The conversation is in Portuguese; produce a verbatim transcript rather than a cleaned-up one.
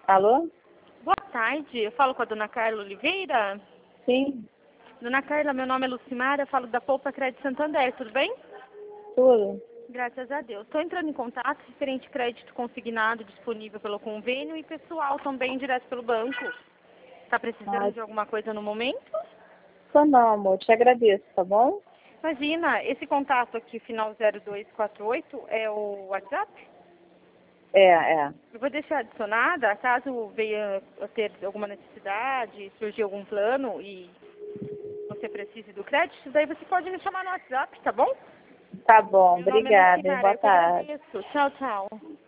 Alô? Boa tarde, eu falo com a dona Carla Oliveira. Sim, Dona Carla, meu nome é Lucimara, eu falo da Poupa Crédito Santander, tudo bem? tudo. Graças a Deus. Estou entrando em contato referente a crédito consignado disponível pelo convênio e pessoal também direto pelo banco. Está precisando Ah, de alguma coisa no momento? só não, amor. Te agradeço, tá bom? Imagina, esse contato aqui, final zero dois quatro oito, é o WhatsApp? É, é. Eu vou deixar adicionada, caso venha a ter alguma necessidade, surgir algum plano e você precise do crédito, daí você pode me chamar no WhatsApp, tá bom? Tá bom, Meu nome é obrigada, hein? Lucimara, Boa eu que tarde. agradeço. Tchau, tchau.